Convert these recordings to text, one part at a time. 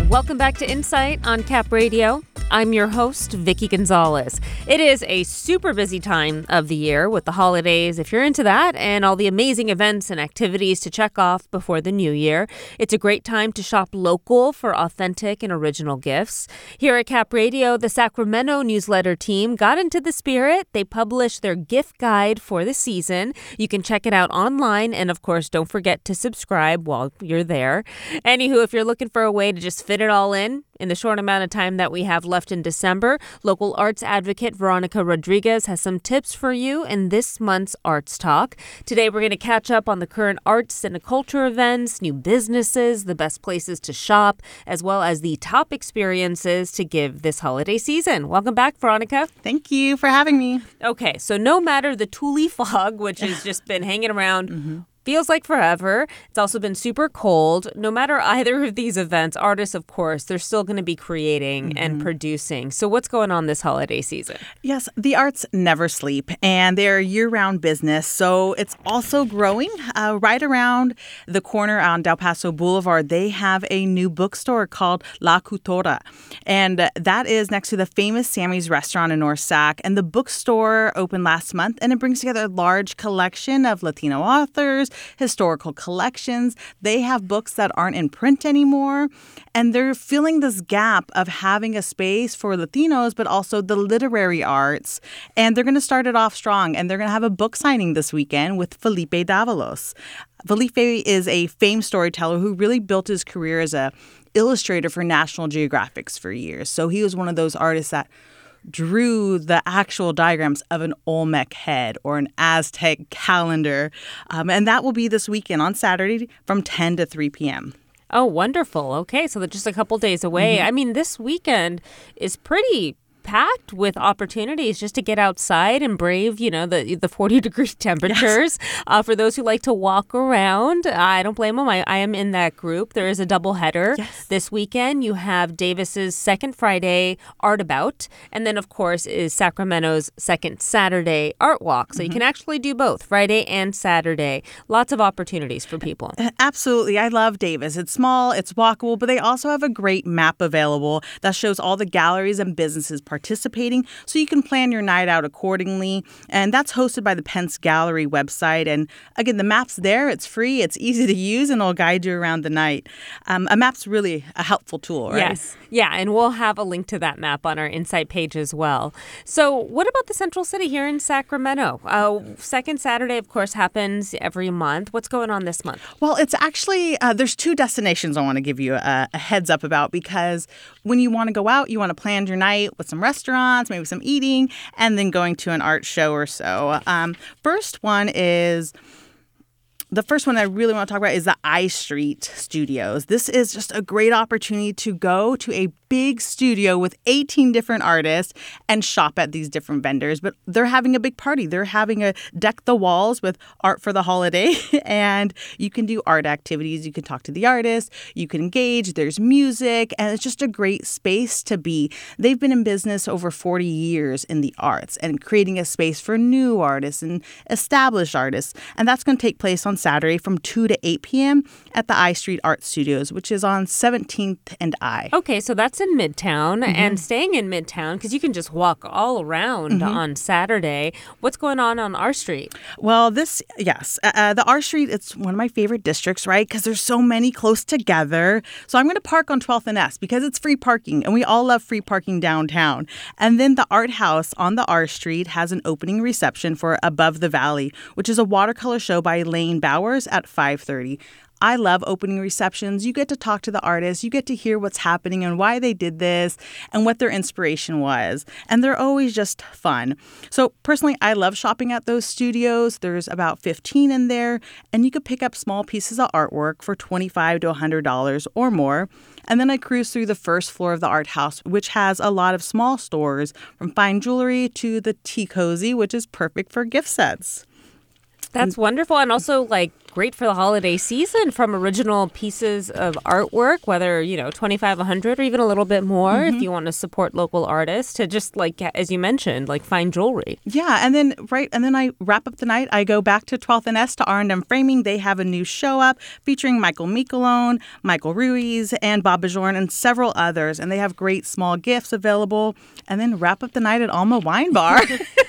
Welcome back to Insight on Cap Radio. I'm your host, Vicky Gonzalez. It is a super busy time of the year with the holidays, if you're into that, and all the amazing events and activities to check off before the new year. It's a great time to shop local for authentic and original gifts. Here at Cap Radio, the Sacramento newsletter team got into the spirit. They published their gift guide for the season. You can check it out online, and of course, don't forget to subscribe while you're there. Anywho, if you're looking for a way to just fit it all in the short amount of time that we have left in December, local arts advocate Veronica Rodriguez has some tips for you in this month's Arts Talk. Today, we're going to catch up on the current arts and culture events, new businesses, the best places to shop, as well as the top experiences to give this holiday season. Welcome back, Veronica. Thank you for having me. Okay, so no matter the Thule fog, which has just been hanging around, feels like forever. It's also been super cold. No matter either of these events, artists, of course, they're still going to be creating and producing. So what's going on this holiday season? Yes, the arts never sleep, and they're a year-round business. So it's also growing. Right around the corner on Del Paso Boulevard, they have a new bookstore called La Cultura. And that is next to the famous Sammy's restaurant in North Sac. And the bookstore opened last month, and it brings together a large collection of Latino authors, historical collections. They have books that aren't in print anymore, and they're filling this gap of having a space for Latinos, but also the literary arts. And they're going to start it off strong, and they're going to have a book signing this weekend with Felipe Davalos. Felipe is a famed storyteller who really built his career as a illustrator for National Geographics for years. So he was one of those artists that drew the actual diagrams of an Olmec head or an Aztec calendar. And that will be this weekend on Saturday from 10 to 3 p.m. Oh, wonderful. Okay, so they're just a couple days away. I mean, this weekend is pretty packed with opportunities just to get outside and brave, the 40-degree temperatures. Yes. For those who like to walk around, I don't blame them. I am in that group. There is a double header this weekend. You have Davis's second Friday Art About, and then, of course, is Sacramento's second Saturday Art Walk. So you can actually do both, Friday and Saturday. Lots of opportunities for people. Absolutely. I love Davis. It's small, it's walkable, but they also have a great map available that shows all the galleries and businesses participating, so you can plan your night out accordingly. And that's hosted by the Pence Gallery website. And again, the map's there. It's free. It's easy to use, and it'll guide you around the night. A map's really a helpful tool, right? Yes. Yeah, and we'll have a link to that map on our Insight page as well. So what about the Central City here in Sacramento? Second Saturday, of course, happens every month. What's going on this month? Well, it's actually, there's two destinations I want to give you a heads up about, because when you want to go out, you want to plan your night with some restaurants, maybe some eating, and then going to an art show or so. The first one I really want to talk about is the I Street Studios. This is just a great opportunity to go to a big studio with 18 different artists and shop at these different vendors. But they're having a big party. They're having a deck the walls with art for the holiday. And you can do art activities. You can talk to the artists. You can engage. There's music. And it's just a great space to be. They've been in business over 40 years in the arts and creating a space for new artists and established artists. And that's going to take place on Saturday from 2 to 8 p.m. at the I Street Art Studios, which is on 17th and I. Okay, so that's in Midtown. And staying in Midtown, because you can just walk all around on Saturday. What's going on R Street? Well, the R Street, it's one of my favorite districts, right? Because there's so many close together. So I'm going to park on 12th and S because it's free parking, and we all love free parking downtown. And then the Art House on the R Street has an opening reception for Above the Valley, which is a watercolor show by Lane Bowers at 5:30. I love opening receptions. You get to talk to the artists. You get to hear what's happening and why they did this and what their inspiration was. And they're always just fun. So personally, I love shopping at those studios. There's about 15 in there, and you could pick up small pieces of artwork for $25 to $100 or more. And then I cruise through the first floor of the Art House, which has a lot of small stores from fine jewelry to the tea cozy, which is perfect for gift sets. That's wonderful. And also, like, great for the holiday season from original pieces of artwork, whether, 25, 100, or even a little bit more if you want to support local artists, to just, like, as you mentioned, like, fine jewelry. Yeah. And then I wrap up the night. I go back to 12th and S to R&M Framing. They have a new show up featuring Michael Michelone, Michael Ruiz, and Bob Bajorn, and several others. And they have great small gifts available. And then wrap up the night at Alma Wine Bar.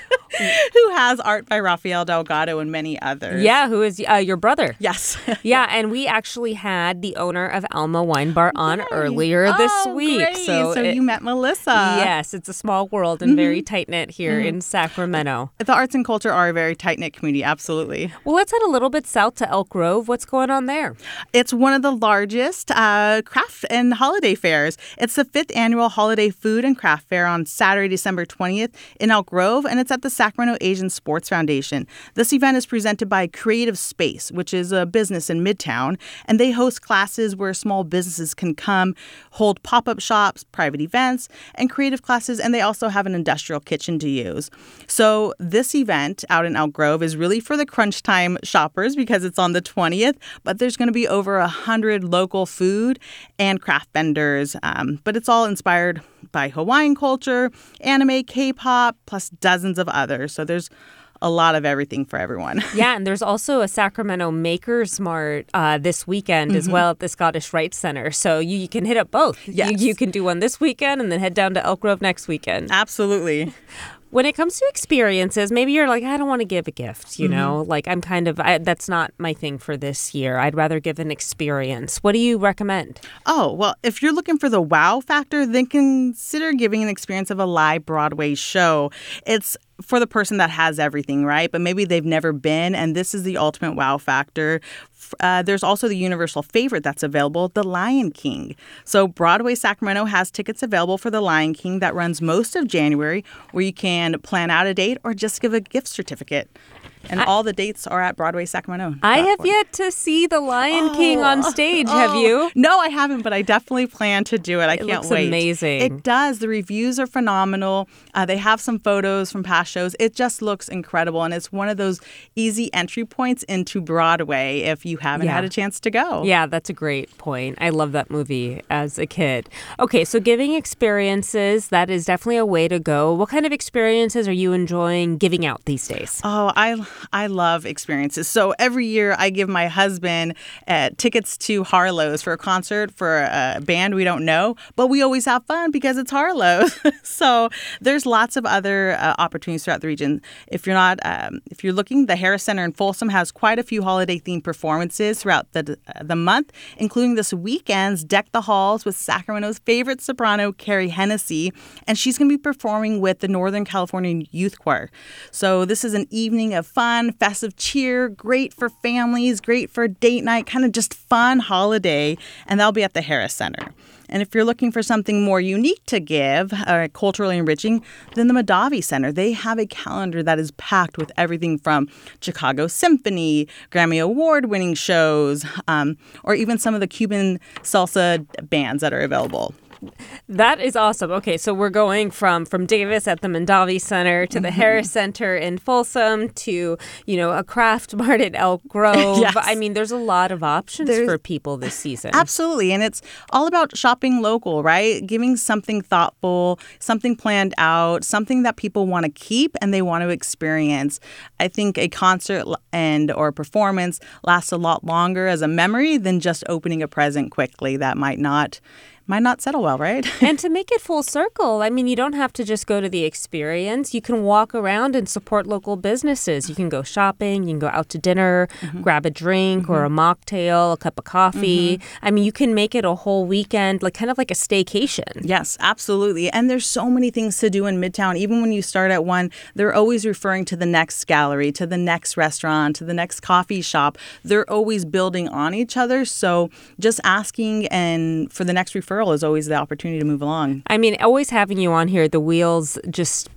Who has art by Rafael Delgado and many others. Yeah, who is your brother. Yes. Yeah, and we actually had the owner of Alma Wine Bar on earlier this week. Great. So you met Melissa. Yes, it's a small world and very tight-knit here in Sacramento. The arts and culture are a very tight-knit community, absolutely. Well, let's head a little bit south to Elk Grove. What's going on there? It's one of the largest craft and holiday fairs. It's the 5th annual Holiday Food and Craft Fair on Saturday, December 20th in Elk Grove, and it's at the Sacramento Asian Sports Foundation. This event is presented by Creative Space, which is a business in Midtown, and they host classes where small businesses can come, hold pop-up shops, private events, and creative classes, and they also have an industrial kitchen to use. So this event out in Elk Grove is really for the crunch time shoppers because it's on the 20th, but there's going to be over 100 local food and craft vendors, but it's all inspired by Hawaiian culture, anime, K-pop, plus dozens of others. So there's a lot of everything for everyone. Yeah, and there's also a Sacramento Makers Mart this weekend as well at the Scottish Rite Center. So you can hit up both. Yes. You can do one this weekend and then head down to Elk Grove next weekend. Absolutely. When it comes to experiences, maybe you're like, I don't want to give a gift, like I'm that's not my thing for this year. I'd rather give an experience. What do you recommend? Oh, well, if you're looking for the wow factor, then consider giving an experience of a live Broadway show. It's for the person that has everything, right? But maybe they've never been, and this is the ultimate wow factor. There's also the universal favorite that's available, The Lion King. So Broadway Sacramento has tickets available for The Lion King that runs most of January, where you can plan out a date or just give a gift certificate. And all the dates are at Broadway Sacramento. I have yet to see The Lion King on stage. Have you? No, I haven't, but I definitely plan to do it. I can't looks wait. Amazing. It does. The reviews are phenomenal. They have some photos from past shows. It just looks incredible. And it's one of those easy entry points into Broadway if you haven't had a chance to go. Yeah, that's a great point. I love that movie as a kid. Okay, so giving experiences, that is definitely a way to go. What kind of experiences are you enjoying giving out these days? Oh, I love experiences. So every year I give my husband tickets to Harlow's for a concert for a band we don't know, but we always have fun because it's Harlow's. So there's lots of other opportunities throughout the region. If you're looking, the Harris Center in Folsom has quite a few holiday-themed performances throughout the month, including this weekend's Deck the Halls with Sacramento's favorite soprano, Carrie Hennessy, and she's going to be performing with the Northern California Youth Choir. So this is an evening of fun, festive cheer, great for families, great for date night, kind of just fun holiday, and that'll be at the Harris Center. And if you're looking for something more unique to give, culturally enriching, then the Mondavi Center, they have a calendar that is packed with everything from Chicago Symphony, Grammy Award-winning shows, or even some of the Cuban salsa bands that are available. That is awesome. Okay, so we're going from Davis at the Mondavi Center to the Harris Center in Folsom to, a craft mart at Elk Grove. Yes. I mean, there's a lot of options for people this season. Absolutely. And it's all about shopping local, right? Giving something thoughtful, something planned out, something that people want to keep and they want to experience. I think a concert or a performance lasts a lot longer as a memory than just opening a present quickly that might not settle well, right? And to make it full circle, I mean, you don't have to just go to the experience. You can walk around and support local businesses. You can go shopping, you can go out to dinner, grab a drink or a mocktail, a cup of coffee. I mean, you can make it a whole weekend, kind of like a staycation. Yes, absolutely. And there's so many things to do in Midtown. Even when you start at one, they're always referring to the next gallery, to the next restaurant, to the next coffee shop. They're always building on each other. So just asking and for the next referral is always the opportunity to move along. I mean, always having you on here, the wheels just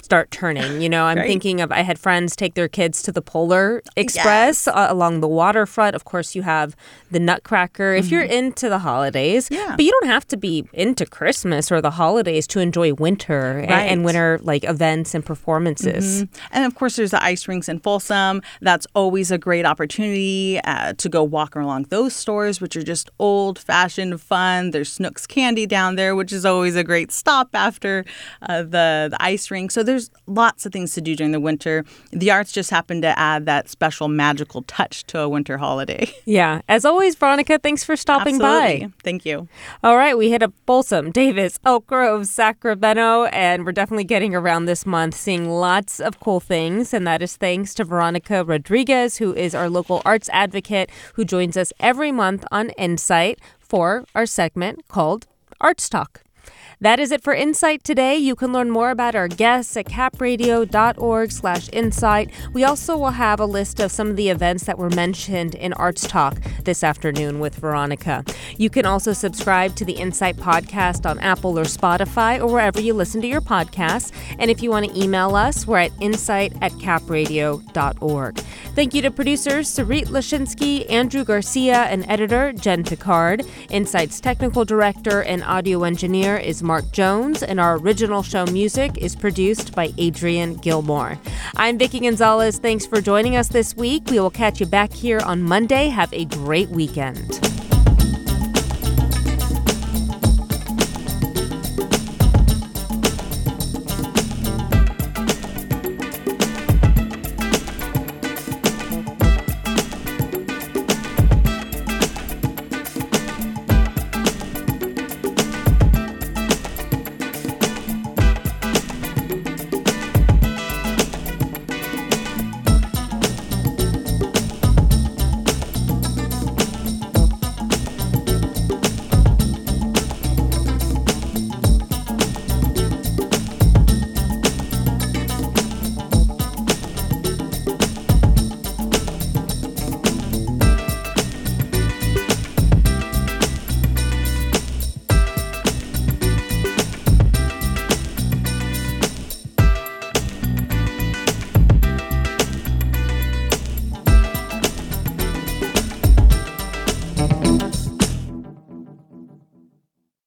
start turning. I'm Right. thinking of, I had friends take their kids to the Polar Express along the waterfront. Of course, you have the Nutcracker. If you're into the holidays, Yeah. but you don't have to be into Christmas or the holidays to enjoy winter and winter like events and performances. And of course, there's the ice rinks in Folsom. That's always a great opportunity to go walk along those stores, which are just old-fashioned fun. There's Snooks Candy down there, which is always a great stop after the ice rink. So there's lots of things to do during the winter. The arts just happen to add that special magical touch to a winter holiday. Yeah. As always, Veronica, thanks for stopping Absolutely. by. Thank you. All right, we hit up Folsom, Davis, Elk Grove, Sacramento, and we're definitely getting around this month, seeing lots of cool things. And that is thanks to Veronica Rodriguez, who is our local arts advocate, who joins us every month on Insight for our segment called Arts Talk. That is it for Insight today. You can learn more about our guests at capradio.org/insight. We also will have a list of some of the events that were mentioned in Arts Talk this afternoon with Veronica. You can also subscribe to the Insight podcast on Apple or Spotify or wherever you listen to your podcasts. And if you want to email us, we're at insight@capradio.org. Thank you to producers Sarit Lashinsky, Andrew Garcia, and editor Jen Picard. Insight's technical director and audio engineer is Mark Jones, and our original show music is produced by Adrian Gilmore. I'm Vicki Gonzalez. Thanks for joining us this week. We will catch you back here on Monday. Have a great weekend.